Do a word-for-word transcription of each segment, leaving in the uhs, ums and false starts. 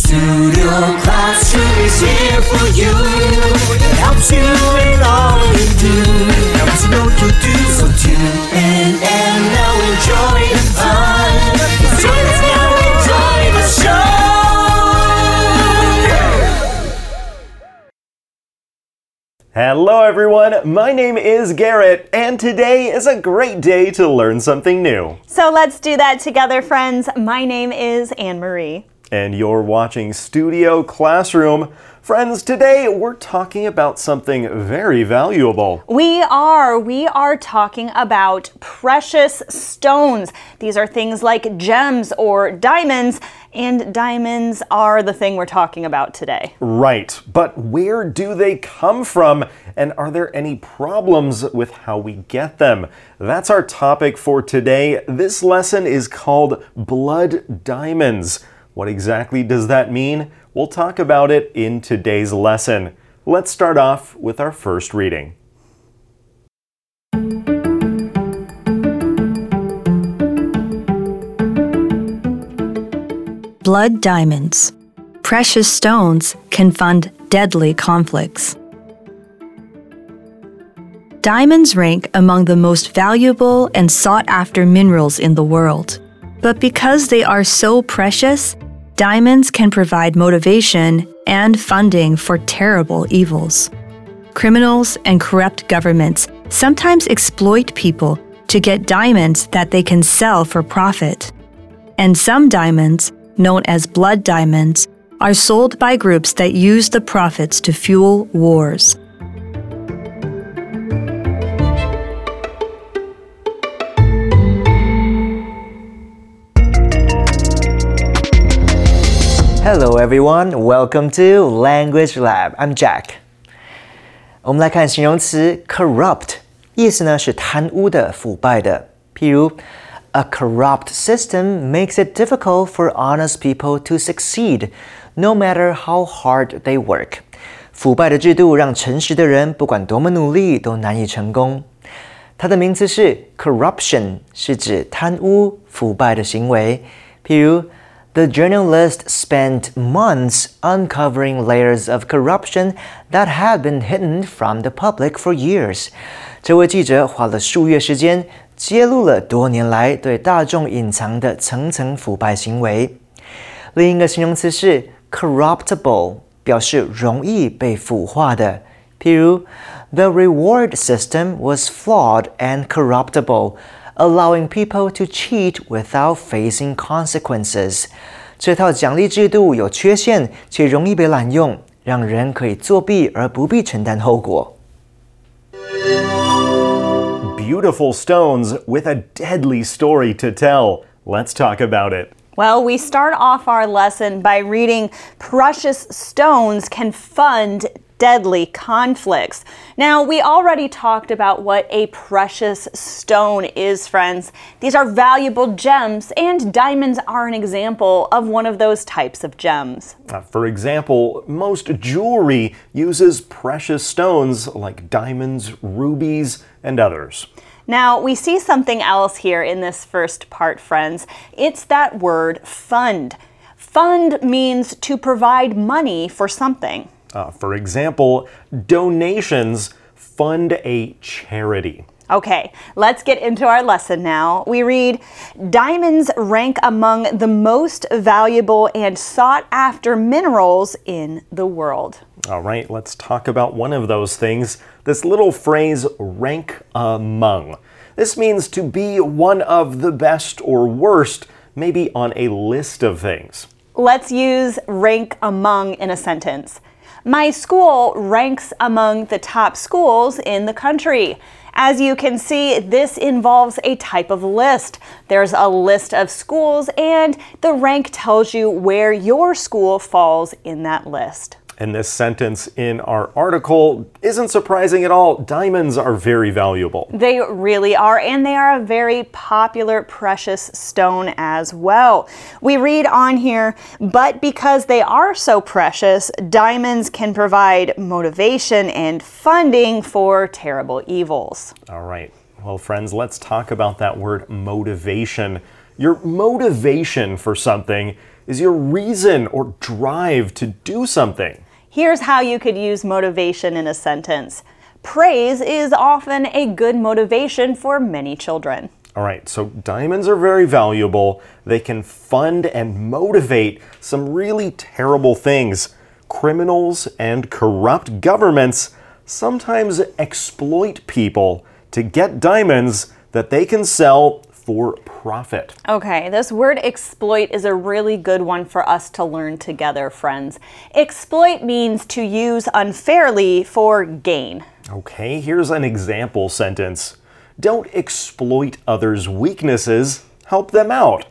Studio Classroom is here for you. It helps you in all you do. Helps you know what you do. So tune in and now enjoy the fun. Join us now, enjoy the show. Hello everyone, my name is Garrett, and today is a great day to learn something new. So let's do that together, friends. My name is Anne-Marie. And you're watching Studio Classroom. Friends, today we're talking about something very valuable. We are. We are talking about precious stones. These are things like gems or diamonds, and diamonds are the thing we're talking about today. Right, but where do they come from? And are there any problems with how we get them? That's our topic for today. This lesson is called Blood Diamonds. What exactly does that mean? We'll talk about it in today's lesson. Let's start off with our first reading. Blood diamonds. Precious stones can fund deadly conflicts. Diamonds rank among the most valuable and sought-after minerals in the world. But because they are so precious, diamonds can provide motivation and funding for terrible evils. Criminals and corrupt governments sometimes exploit people to get diamonds that they can sell for profit. And some diamonds, known as blood diamonds, are sold by groups that use the profits to fuel wars. Hello everyone, welcome to Language Lab. I'm Jack. 我们来看形容词 corrupt， 意思呢是贪污的、腐败的。譬如 A corrupt system makes it difficult for honest people to succeed, no matter how hard they work. 腐败的制度让诚实的人不管多么努力都难以成功。它的名词是 corruption， 是指贪污、腐败的行为。譬如The journalist spent months uncovering layers of corruption that had been hidden from the public for years. 这位记者花了数月时间，揭露了多年来对大众隐藏的层层腐败行为。另一个形容词是 corruptible， 表示容易被腐化的。譬如 The reward system was flawed and corruptible.Allowing people to cheat without facing consequences. 这套奖励制度有缺陷，且容易被滥用，让人可以作弊而不必承担后果。 Beautiful stones with a deadly story to tell. Let's talk about it. Well, we start off our lesson by reading precious stones can fund deadly conflicts. Now, we already talked about what a precious stone is, friends. These are valuable gems, and diamonds are an example of one of those types of gems. Uh, for example, most jewelry uses precious stones like diamonds, rubies, and others. Now, we see something else here in this first part, friends. It's that word fund. Fund means to provide money for something. Uh, for example, donations fund a charity. Okay, let's get into our lesson now. We read, diamonds rank among the most valuable and sought-after minerals in the world. All right, let's talk about one of those things. This little phrase, rank among. This means to be one of the best or worst, maybe on a list of things. Let's use rank among in a sentence. My school ranks among the top schools in the country. As you can see, this involves a type of list. There's a list of schools, and the rank tells you where your school falls in that list. And this sentence in our article isn't surprising at all. Diamonds are very valuable. They really are, and they are a very popular precious stone as well. We read on here, but because they are so precious, diamonds can provide motivation and funding for terrible evils. All right. Well, friends, let's talk about that word motivation. Your motivation for something is your reason or drive to do something. Here's how you could use motivation in a sentence. Praise is often a good motivation for many children. All right, so diamonds are very valuable. They can fund and motivate some really terrible things. Criminals and corrupt governments sometimes exploit people to get diamonds that they can sell for profit. Okay, this word exploit is a really good one for us to learn together, friends. Exploit means to use unfairly for gain. Okay, here's an example sentence. Don't exploit others' weaknesses, help them out.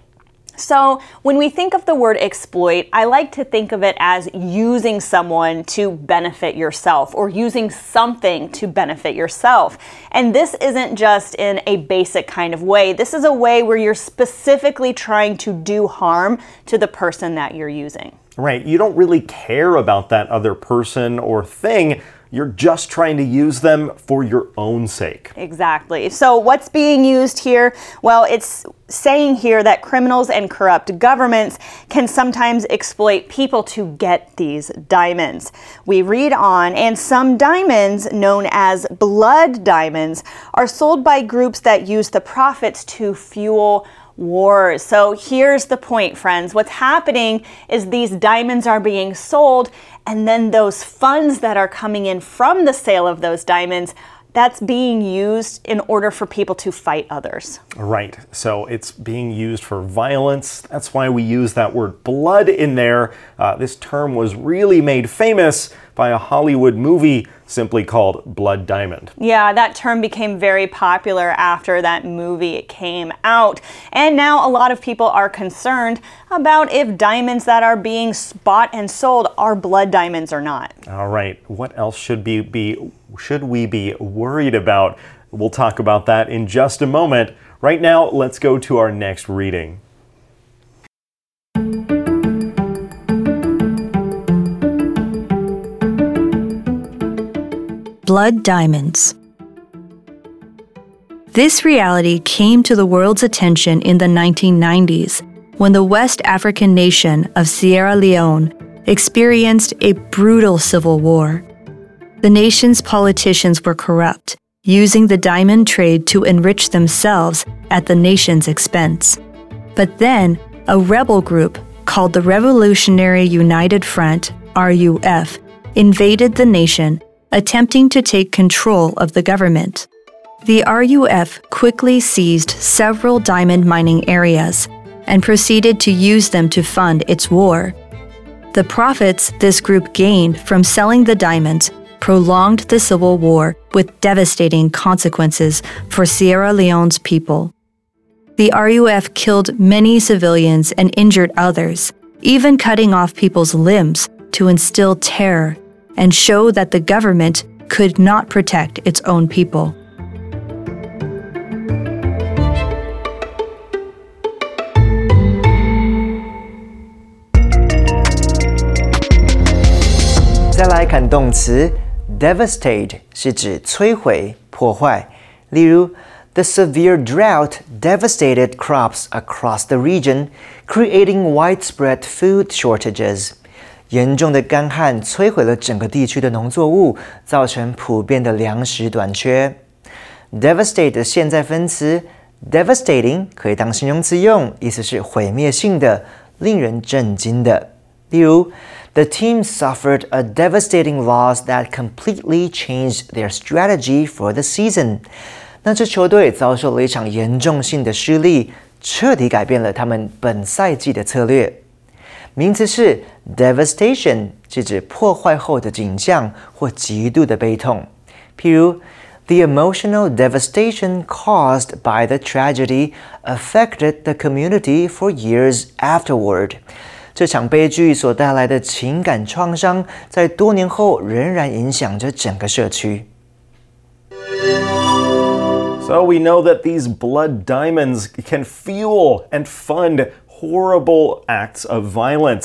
So when we think of the word exploit, I like to think of it as using someone to benefit yourself or using something to benefit yourself. And this isn't just in a basic kind of way. This is a way where you're specifically trying to do harm to the person that you're using. Right, you don't really care about that other person or thing. You're just trying to use them for your own sake. Exactly. So what's being used here? Well, it's saying here that criminals and corrupt governments can sometimes exploit people to get these diamonds. We read on, and some diamonds, known as blood diamonds, are sold by groups that use the profits to fuel wars. So here's the point, friends. What's happening is these diamonds are being sold, and then those funds that are coming in from the sale of those diamonds, that's being used in order for people to fight others. Right, so it's being used for violence. That's why we use that word blood in there. Uh, this term was really made famous by a Hollywood movie simply called Blood Diamond. Yeah, that term became very popular after that movie came out. And now a lot of people are concerned about if diamonds that are being bought and sold are blood diamonds or not. All right, what else should be, be should we be worried about? We'll talk about that in just a moment. Right now, let's go to our next reading. Blood diamonds. This reality came to the world's attention in the nineteen nineties when the West African nation of Sierra Leone experienced a brutal civil war. The nation's politicians were corrupt, using the diamond trade to enrich themselves at the nation's expense. But then, a rebel group called the Revolutionary United Front, R U F, invaded the nation, attempting to take control of the government. The R U F quickly seized several diamond mining areas and proceeded to use them to fund its war. The profits this group gained from selling the diamonds prolonged the civil war with devastating consequences for Sierra Leone's people. The R U F killed many civilians and injured others, even cutting off people's limbs to instill terror and show that the government could not protect its own people. 再来看动词 devastate 是指摧毁、破坏。例如 The severe drought devastated crops across the region, creating widespread food shortages. 严重的干旱摧毁了整个地区的农作物，造成普遍的粮食短缺。Devastate 的现在分词 devastating 可以当形容词用，意思是毁灭性的、令人震惊的。例如 The team suffered a devastating loss that completely changed their strategy for the season. 那支球队遭受了一场严重性的失利，彻底改变了他们本赛季的策略。名词是 devastation， 是指破坏后的景象或极度的悲痛。譬如 The emotional devastation caused by the tragedy affected the community for years afterward. 这场悲剧所带来的情感创伤，在多年后仍然影响着整个社区。 So we know that these blood diamonds can fuel and fund horrible acts of violence.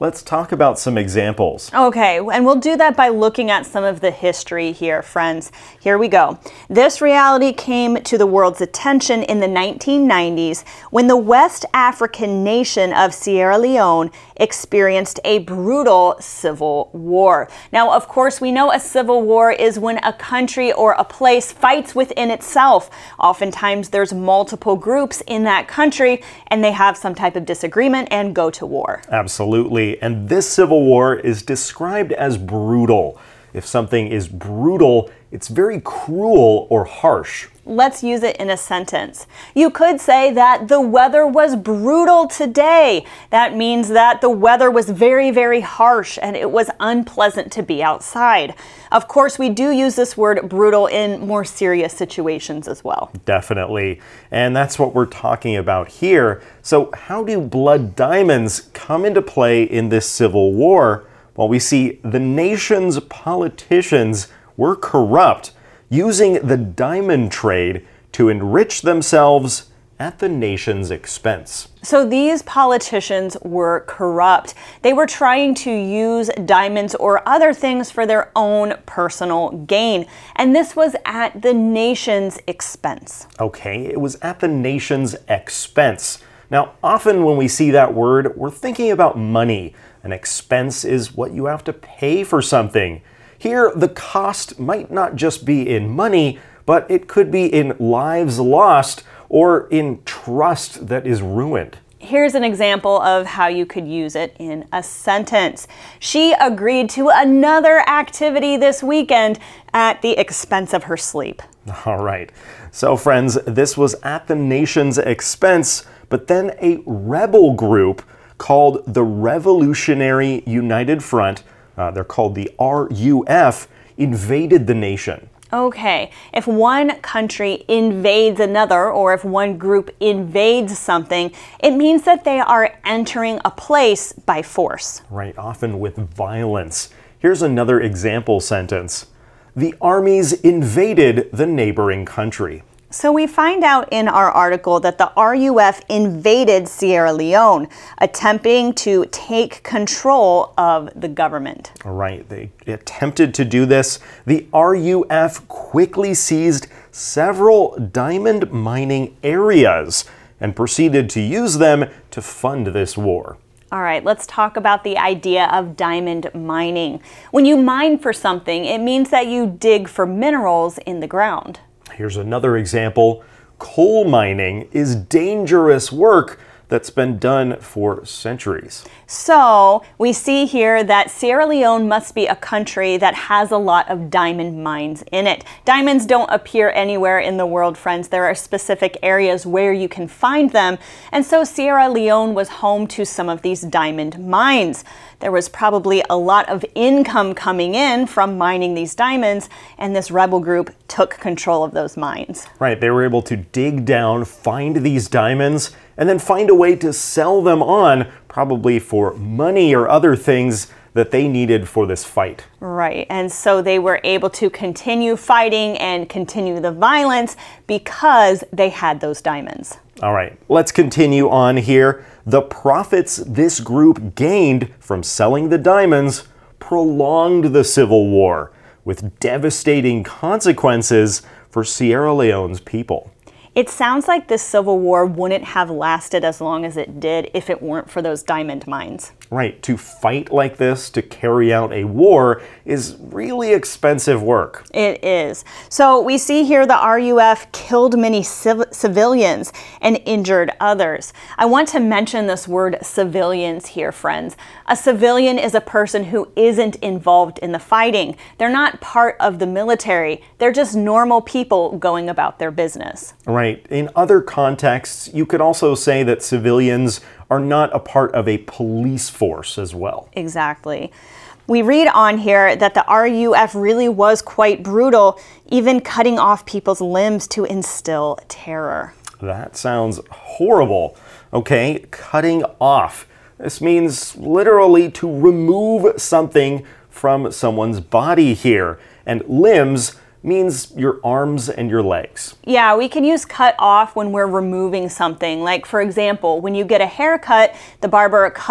let's talk about some examples. Okay, and we'll do that by looking at some of the history here, friends. Here we go. This reality came to the world's attention in the nineteen nineties when the West African nation of Sierra Leone experienced a brutal civil war. Now, of course, we know a civil war is when a country or a place fights within itself. Oftentimes, there's multiple groups in that country, and they have some type of disagreement and go to war. Absolutely. And this civil war is described as brutal. If something is brutal, it's very cruel or harsh. Let's use it in a sentence. You could say that the weather was brutal today. That means that the weather was very, very harsh and it was unpleasant to be outside. Of course, we do use this word brutal in more serious situations as well. Definitely. And that's what we're talking about here. So how do blood diamonds come into play in this civil war? Well, we see the nation's politicians were corrupt, using the diamond trade to enrich themselves at the nation's expense. So these politicians were corrupt. They were trying to use diamonds or other things for their own personal gain. And this was at the nation's expense. Okay, it was at the nation's expense. Now, often when we see that word, we're thinking about money. An expense is what you have to pay for something. Here, the cost might not just be in money, but it could be in lives lost or in trust that is ruined. Here's an example of how you could use it in a sentence. She agreed to another activity this weekend at the expense of her sleep. All right. So, friends, this was at the nation's expense, but then a rebel group called the Revolutionary United Front, uh, they're called the R U F, invaded the nation. Okay, if one country invades another, or if one group invades something, it means that they are entering a place by force. Right, often with violence. Here's another example sentence. The armies invaded the neighboring country. So we find out in our article that the R U F invaded Sierra Leone, attempting to take control of the government. All right, they attempted to do this. The R U F quickly seized several diamond mining areas and proceeded to use them to fund this war. All right, let's talk about the idea of diamond mining. When you mine for something, it means that you dig for minerals in the ground. Here's another example. Coal mining is dangerous work that's been done for centuries. So we see here that Sierra Leone must be a country that has a lot of diamond mines in it. Diamonds don't appear anywhere in the world, friends. There are specific areas where you can find them. And so Sierra Leone was home to some of these diamond mines. There was probably a lot of income coming in from mining these diamonds, and this rebel group took control of those mines. Right, they were able to dig down, find these diamonds, and then find a way to sell them on, probably for money or other things that they needed for this fight. Right, and so they were able to continue fighting and continue the violence because they had those diamonds. All right, let's continue on here. The profits this group gained from selling the diamonds prolonged the civil war, with devastating consequences for Sierra Leone's people. It sounds like this civil war wouldn't have lasted as long as it did if it weren't for those diamond mines. Right, to fight like this, to carry out a war, is really expensive work. It is. So we see here the R U F killed many civ- civilians and injured others. I want to mention this word civilians here, friends. A civilian is a person who isn't involved in the fighting. They're not part of the military. They're just normal people going about their business. Right. In other contexts, you could also say that civilians are not a part of a police force as well. Exactly. We read on here that the R U F really was quite brutal, even cutting off people's limbs to instill terror. That sounds horrible. Okay, cutting off. This means literally to remove something from someone's body here. And limbs means your arms and your legs. Yeah, we can use cut off when we're removing something. Like, for example, when you get a haircut, the barber cut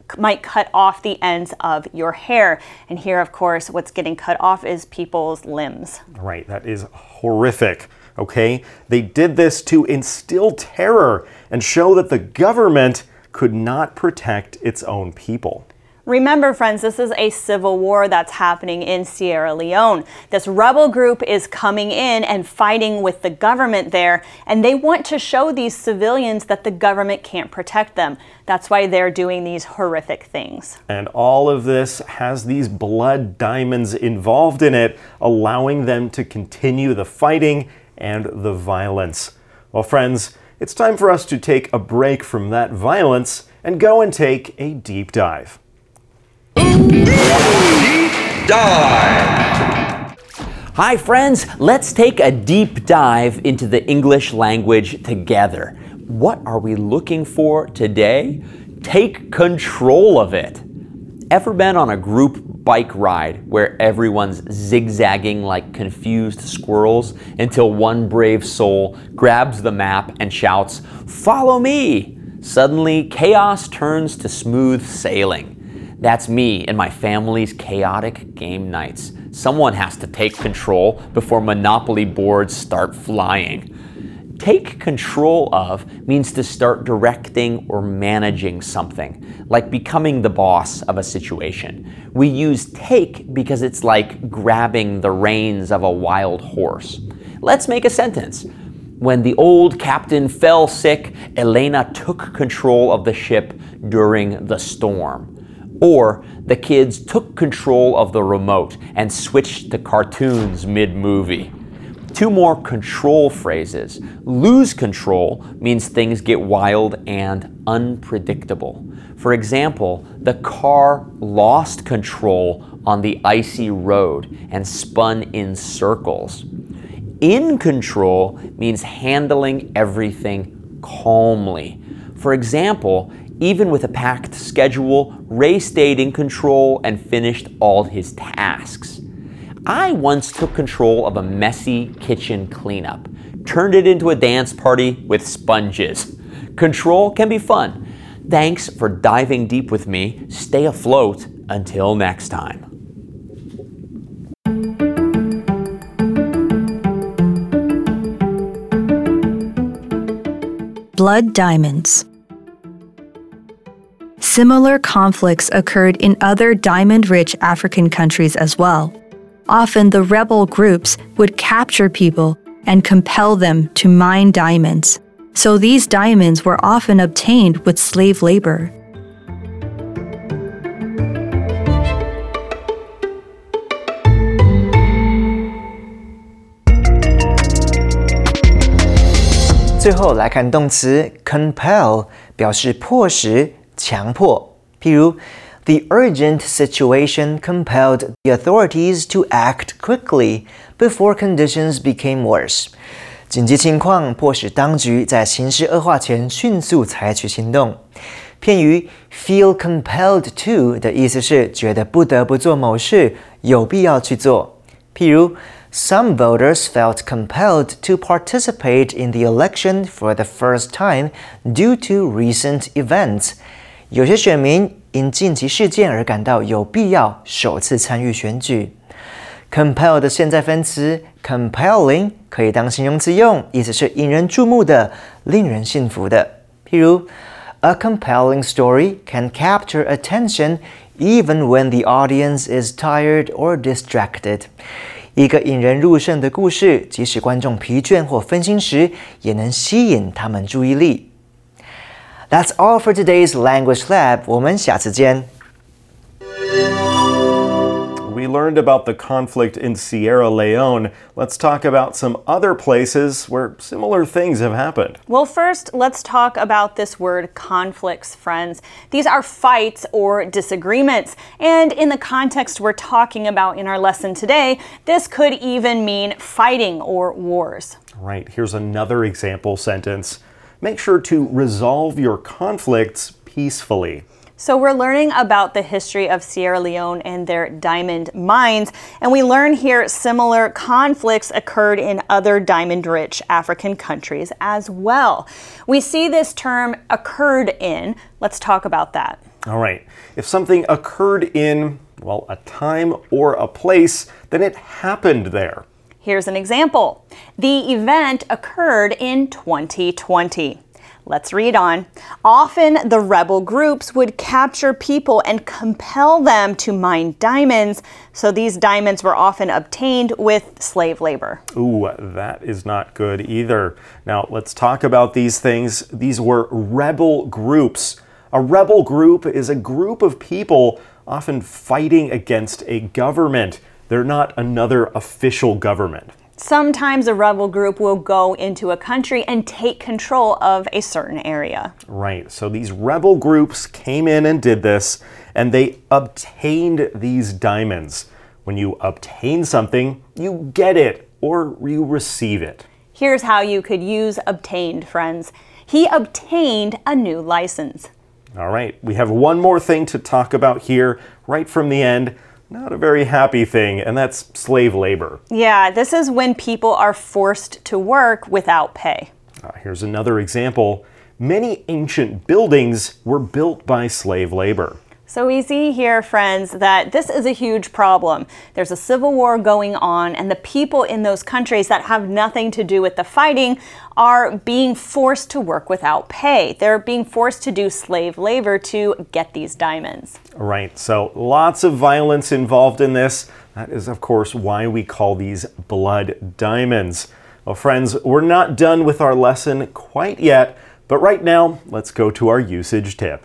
might cut off the ends of your hair. And here, of course, what's getting cut off is people's limbs. Right, that is horrific. Okay, they did this to instill terror and show that the government could not protect its own people. Remember, friends, this is a civil war that's happening in Sierra Leone. This rebel group is coming in and fighting with the government there, and they want to show these civilians that the government can't protect them. That's why they're doing these horrific things. And all of this has these blood diamonds involved in it, allowing them to continue the fighting and the violence. Well, friends, it's time for us to take a break from that violence and go and take a deep dive. Deep dive. Hi friends, let's take a deep dive into the English language together. What are we looking for today? Take control of it. Ever been on a group bike ride where everyone's zigzagging like confused squirrels until one brave soul grabs the map and shouts, "Follow me!" Suddenly, chaos turns to smooth sailing. That's me and my family's chaotic game nights. Someone has to take control before Monopoly boards start flying. Take control of means to start directing or managing something, like becoming the boss of a situation. We use take because it's like grabbing the reins of a wild horse. Let's make a sentence. When the old captain fell sick, Elena took control of the ship during the storm. Or the kids took control of the remote and switched to cartoons mid-movie. Two more control phrases. Lose control means things get wild and unpredictable. For example, the car lost control on the icy road and spun in circles. In control means handling everything calmly. For example, even with a packed schedule, Ray stayed in control and finished all his tasks. I once took control of a messy kitchen cleanup, turned it into a dance party with sponges. Control can be fun. Thanks for diving deep with me. Stay afloat until next time. Blood diamonds. Similar conflicts occurred in other diamond-rich African countries as well. Often the rebel groups would capture people and compel them to mine diamonds. So these diamonds were often obtained with slave labor. 最后来看动词 compel， 表示迫使、强迫。譬如 The urgent situation compelled the authorities to act quickly before conditions became worse. 紧急情况迫使当局在形势恶化前迅速采取行动。片语 feel compelled to 的意思是觉得不得不做某事，有必要去做。譬如 Some voters felt compelled to participate in the election for the first time due to recent events. 有些选民因近期事件而感到有必要首次参与选举。Compel 的现在分词 compelling 可以当形容词用，意思是引人注目的、令人信服的。譬如 A compelling story can capture attention even when the audience is tired or distracted. 一个引人入胜的故事，即使观众疲倦或分心时，也能吸引他们注意力。That's all for today's Language Lab. 我们下次见。 We learned about the conflict in Sierra Leone. Let's talk about some other places where similar things have happened. Well, first, let's talk about this word conflicts, friends. These are fights or disagreements. And in the context we're talking about in our lesson today, this could even mean fighting or wars. Right, here's another example sentence. Make sure to resolve your conflicts peacefully. So we're learning about the history of Sierra Leone and their diamond mines, and we learn here similar conflicts occurred in other diamond-rich African countries as well. We see this term occurred in. Let's talk about that. All right. If something occurred in, well, a time or a place, then it happened there. Here's an example. The event occurred in twenty twenty. Let's read on. Often the rebel groups would capture people and compel them to mine diamonds, so these diamonds were often obtained with slave labor. Ooh, that is not good either. Now, let's talk about these things. These were rebel groups. A rebel group is a group of people often fighting against a government. They're not another official government. Sometimes a rebel group will go into a country and take control of a certain area. Right, so these rebel groups came in and did this, and they obtained these diamonds. When you obtain something, you get it or you receive it. Here's how you could use obtained, friends. He obtained a new license. All right, we have one more thing to talk about here, right from the end. Not a very happy thing, and that's slave labor. Yeah, this is when people are forced to work without pay. Uh, here's another example. Many ancient buildings were built by slave labor. So we see here, friends, that this is a huge problem. There's a civil war going on, and the people in those countries that have nothing to do with the fighting are being forced to work without pay. They're being forced to do slave labor to get these diamonds. Right, so lots of violence involved in this. That is, of course, why we call these blood diamonds. Well, friends, we're not done with our lesson quite yet, but right now, let's go to our usage tip.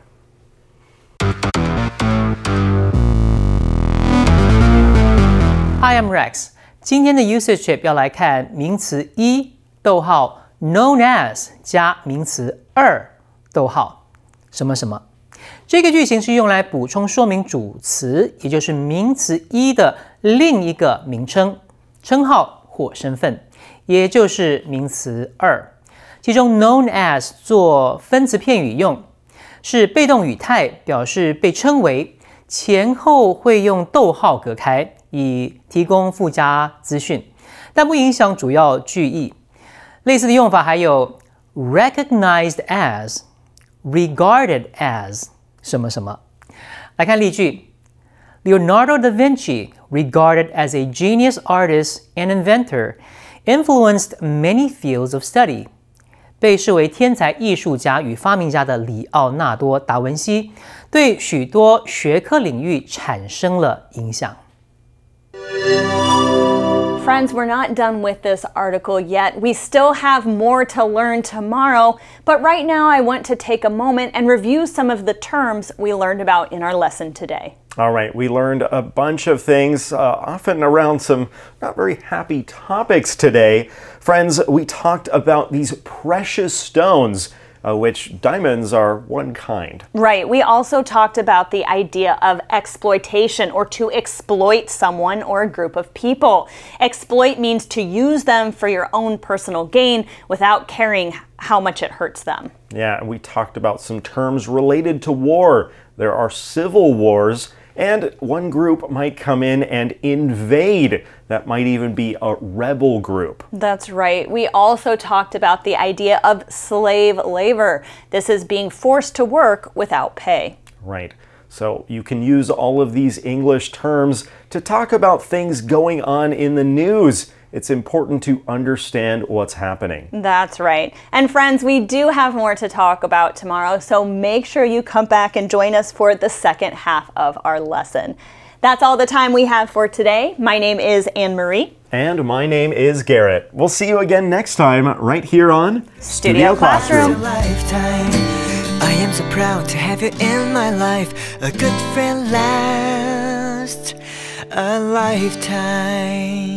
Hi, I'm Rex. 今天的 usage tip 要来看名词一逗号 known as 加名词二逗号什么什么。这个句型是用来补充说明主词，也就是名词一的另一个名称、称号或身份，也就是名词二。其中 known as 做分词片语用，是被动语态，表示被称为，前后会用逗号隔开，以提供附加资讯，但不影响主要句意。类似的用法还有 recognized as、regarded as 什么什么。来看例句 Leonardo da Vinci, regarded as a genius artist and inventor, influenced many fields of study. 被视为天才艺术家与发明家的里奥纳多·达文西，对许多学科领域产生了影响。 Friends, we're not done with this article yet. We still have more to learn tomorrow, but right now I want to take a moment and review some of the terms we learned about in our lesson today. All right, we learned a bunch of things, uh, often around some not very happy topics today. Friends, we talked about these precious stones, uh, which diamonds are one kind. Right. We also talked about the idea of exploitation, or to exploit someone or a group of people. Exploit means to use them for your own personal gain without caring how much it hurts them. Yeah, and we talked about some terms related to war. There are civil wars, and one group might come in and invade. That might even be a rebel group. That's right. We also talked about the idea of slave labor. This is being forced to work without pay. Right. So you can use all of these English terms to talk about things going on in the news. It's important to understand what's happening. That's right. And friends, we do have more to talk about tomorrow, so make sure you come back and join us for the second half of our lesson. That's all the time we have for today. My name is Anne-Marie. And my name is Garrett. We'll see you again next time right here on Studio Classroom. Lifetime. I am so proud to have you in my life. A good friend lasts a lifetime.